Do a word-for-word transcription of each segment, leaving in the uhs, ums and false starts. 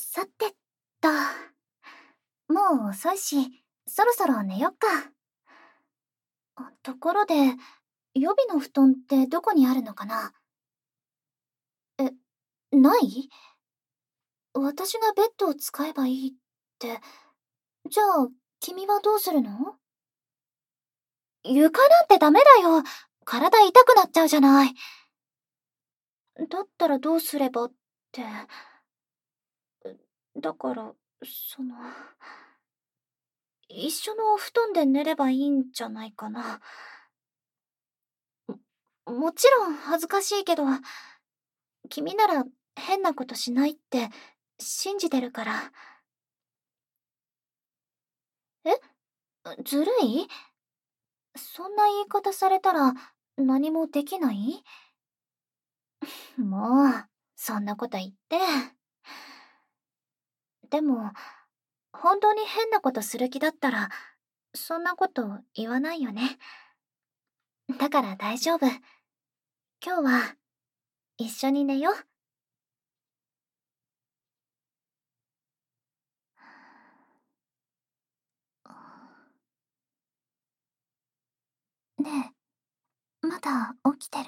さてと。もう遅いし、そろそろ寝よっか。ところで、予備の布団ってどこにあるのかな？え、ない？私がベッドを使えばいいって。じゃあ、君はどうするの？床なんてダメだよ。体痛くなっちゃうじゃない。だったらどうすればって。だから、その、一緒のお布団で寝ればいいんじゃないかな。も、もちろん恥ずかしいけど、君なら変なことしないって信じてるから。え？ずるい？そんな言い方されたら何もできない？もう、そんなこと言って。でも、本当に変なことする気だったら、そんなこと言わないよね。だから大丈夫。今日は、一緒に寝よ。ねえ、まだ起きてる？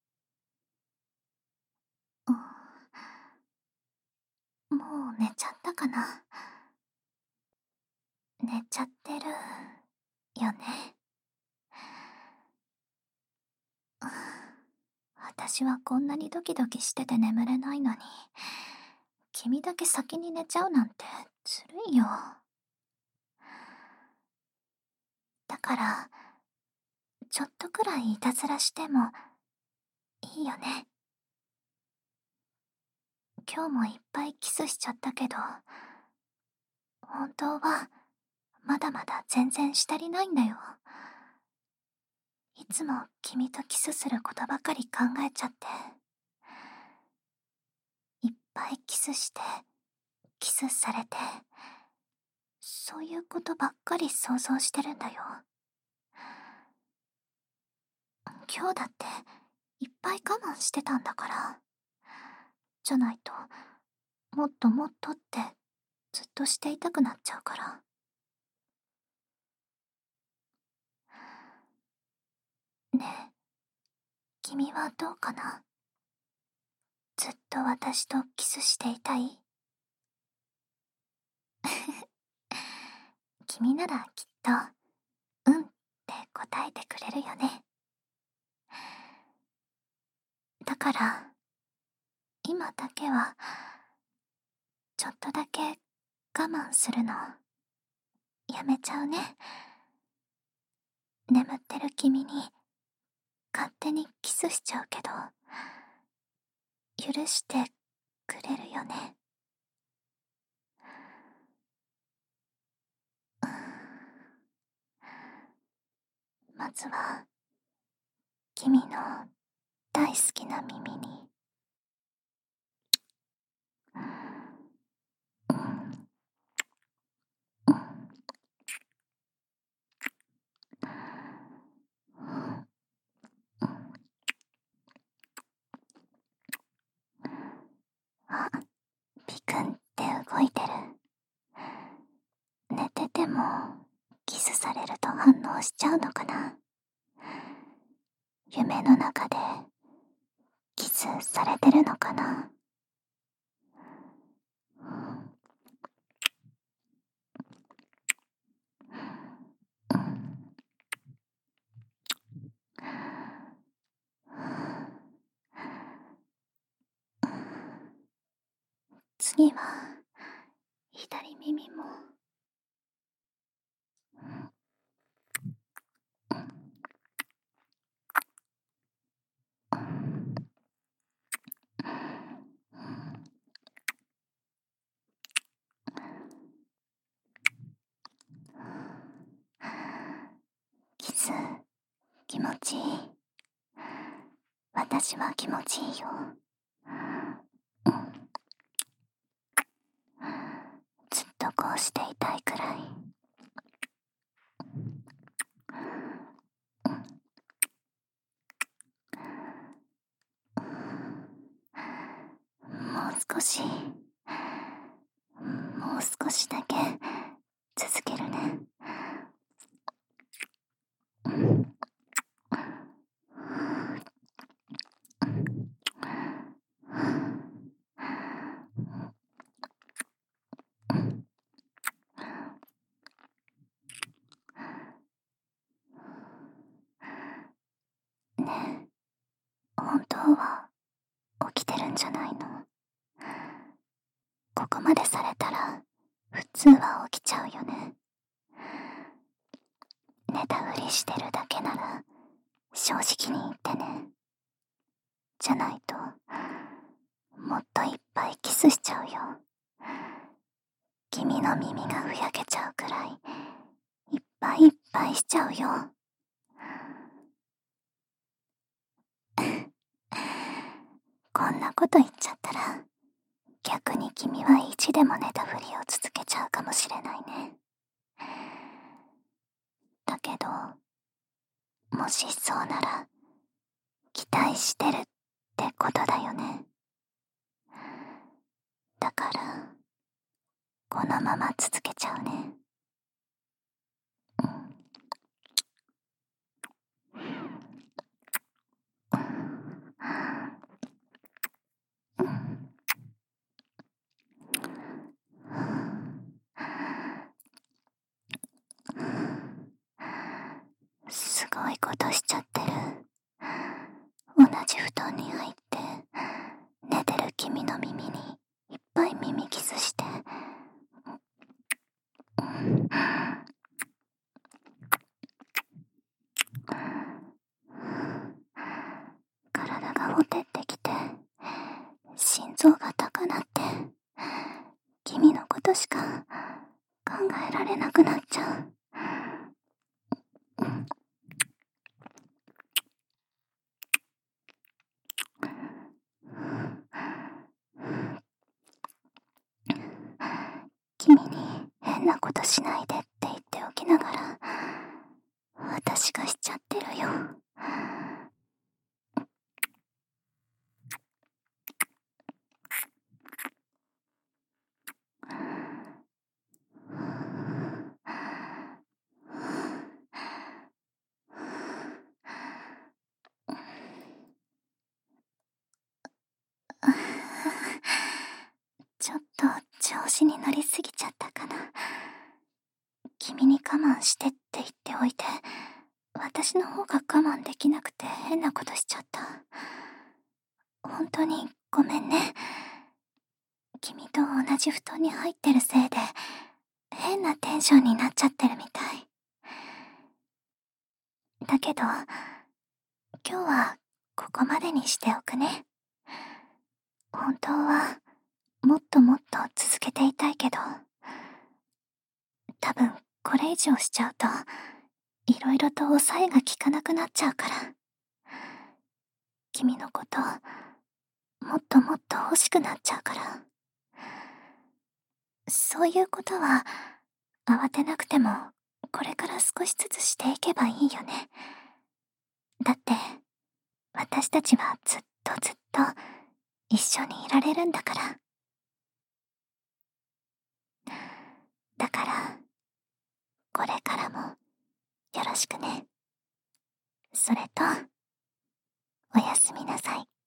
もう寝ちゃったかな？寝ちゃってるよね。私はこんなにドキドキしてて眠れないのに、君だけ先に寝ちゃうなんてずるいよ。だから、ちょっとくらいいたずらしてもいいよね。今日もいっぱいキスしちゃったけど、本当はまだまだ全然したりないんだよ。いつも君とキスすることばかり考えちゃって、いっぱいキスして、キスされて、そういうことばっかり想像してるんだよ。今日だっていっぱい我慢してたんだから。じゃないと、もっともっとってずっとしていたくなっちゃうから。ねえ、君はどうかな？ずっと私とキスしていたい？君ならきっと、うんって答えてくれるよね。だから、今だけは、ちょっとだけ我慢するの、やめちゃうね。眠ってる君に、勝手にキスしちゃうけど、許してくれるよね。まずは、君の大好きな耳に。あ、ピクンって動いてる。寝ててもキスされると反応しちゃうのかな？夢の中でキスされてるのかな？次は左耳も。キス気持ちいい。私は気持ちいいよ。ずっとこうしていたいくらい。もう少し、 う少しだけ続けるね。ねえ、本当は起きてるんじゃないの？ここまでされたら普通は起きちゃうよね。寝たふりしてるだけなら正直に言ってね。じゃないともっといっぱいキスしちゃうよ。君の耳がふやけちゃうくらいいっぱいいっぱいしちゃうよ。こんなこと言っちゃったら逆に君はいちでも寝たふりを続けちゃうかもしれないね。だけどもしそうなら期待してるってことだよね。だからこのまま続けちゃうね。すごいことしちゃってる。同じ布団に入って寝てる君の耳にいっぱい耳キスして、体がほてってきて心臓が高鳴って、君のことしか考えられなくなっちゃう。君に変なことしないでって言っておきながら私がしちゃってるよ。ちょっと調子に乗りすぎちゃったかな。君に我慢してって言っておいて私の方が我慢できなくて変なことしちゃった。本当にごめんね。君と同じ布団に入ってるせいで変なテンションになっちゃってるみたい。だけど今日はここまでにしておくね。本当はもっともっと続けていたいけど、多分これ以上しちゃうといろいろと抑えが効かなくなっちゃうから。君のこともっともっと欲しくなっちゃうから。そういうことは慌てなくてもこれから少しずつしていけばいいよね。だって私たちはずっとずっと一緒にいられるんだから。だからこれからもよろしくね。それとおやすみなさい。